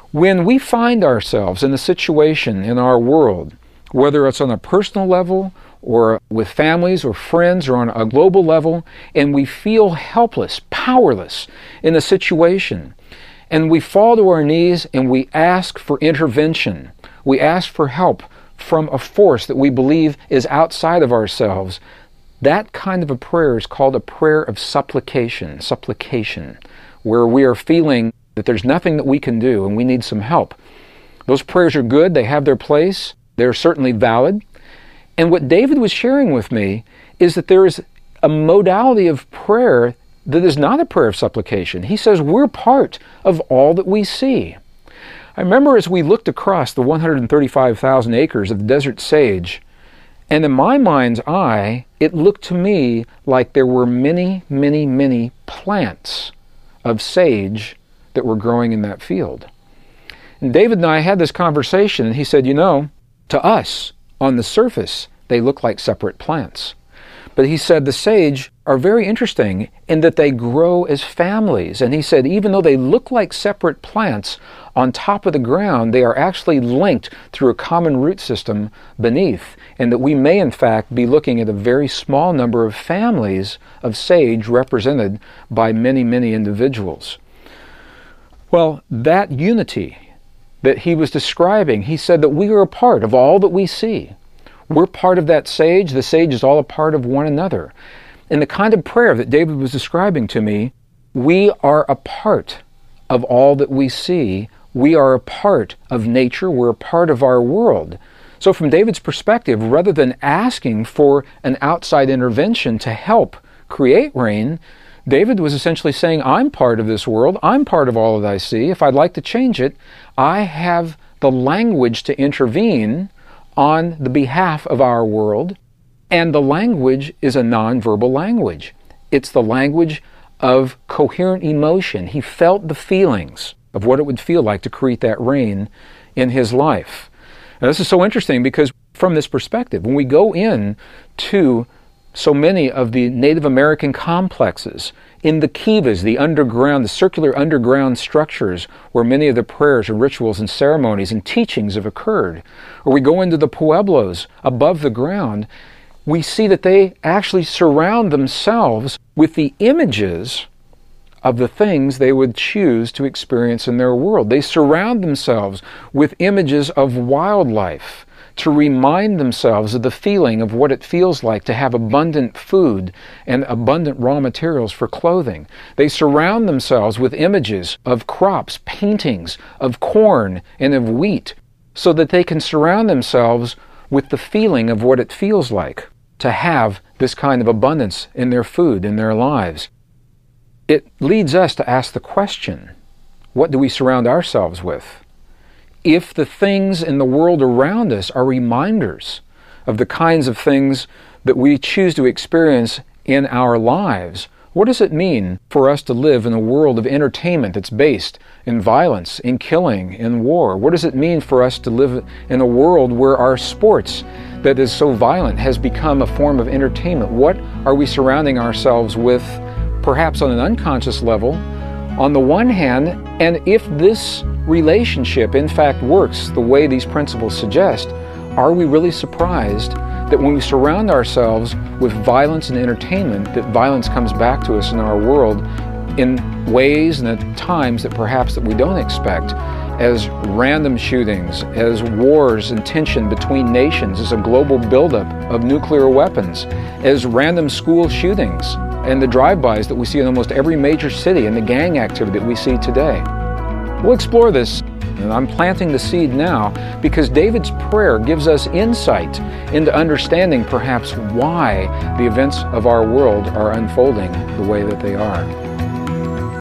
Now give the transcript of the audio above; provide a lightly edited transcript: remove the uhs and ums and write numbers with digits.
When we find ourselves in a situation in our world, whether it's on a personal level or with families or friends or on a global level, and we feel helpless, powerless in a situation, and we fall to our knees and we ask for intervention, we ask for help from a force that we believe is outside of ourselves, that kind of a prayer is called a prayer of supplication, where we are feeling that there's nothing that we can do and we need some help. Those prayers are good, they have their place, they're certainly valid. And what David was sharing with me is that there is a modality of prayer that is not a prayer of supplication. He says we're part of all that we see. I remember as we looked across the 135,000 acres of the desert sage, and in my mind's eye, it looked to me like there were many, many, many plants of sage that were growing in that field. And David and I had this conversation, and he said, to us, on the surface, they look like separate plants. But he said the sage are very interesting in that they grow as families. And he said even though they look like separate plants on top of the ground, they are actually linked through a common root system beneath. And that we may in fact be looking at a very small number of families of sage represented by many, many individuals. Well, that unity that he was describing, he said that we are a part of all that we see. We're part of that sage. The sage is all a part of one another. In the kind of prayer that David was describing to me, we are a part of all that we see. We are a part of nature. We're a part of our world. So from David's perspective, rather than asking for an outside intervention to help create rain, David was essentially saying, I'm part of this world. I'm part of all that I see. If I'd like to change it, I have the language to intervene on the behalf of our world, and the language is a nonverbal language. It's the language of coherent emotion. He felt the feelings of what it would feel like to create that rain in his life. Now, this is so interesting because from this perspective, when we go in to so many of the Native American complexes, in the kivas, the circular underground structures where many of the prayers and rituals and ceremonies and teachings have occurred, or we go into the pueblos above the ground, we see that they actually surround themselves with the images of the things they would choose to experience in their world. They surround themselves with images of wildlife, to remind themselves of the feeling of what it feels like to have abundant food and abundant raw materials for clothing. They surround themselves with images of crops, paintings of corn and of wheat, so that they can surround themselves with the feeling of what it feels like to have this kind of abundance in their food, in their lives. It leads us to ask the question, what do we surround ourselves with? If the things in the world around us are reminders of the kinds of things that we choose to experience in our lives, what does it mean for us to live in a world of entertainment that's based in violence, in killing, in war? What does it mean for us to live in a world where our sports that is so violent has become a form of entertainment? What are we surrounding ourselves with, perhaps on an unconscious level, on the one hand? And if this relationship in fact works the way these principles suggest, are we really surprised that when we surround ourselves with violence and entertainment, that violence comes back to us in our world in ways and at times that perhaps that we don't expect, as random shootings, as wars and tension between nations, as a global buildup of nuclear weapons, as random school shootings and the drive-bys that we see in almost every major city and the gang activity that we see today. We'll explore this, and I'm planting the seed now because David's prayer gives us insight into understanding perhaps why the events of our world are unfolding the way that they are.